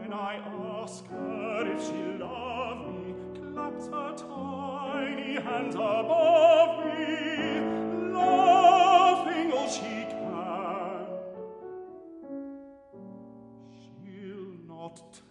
When I ask her if she love me, claps her tiny hands above me, laughing all she can. She'll not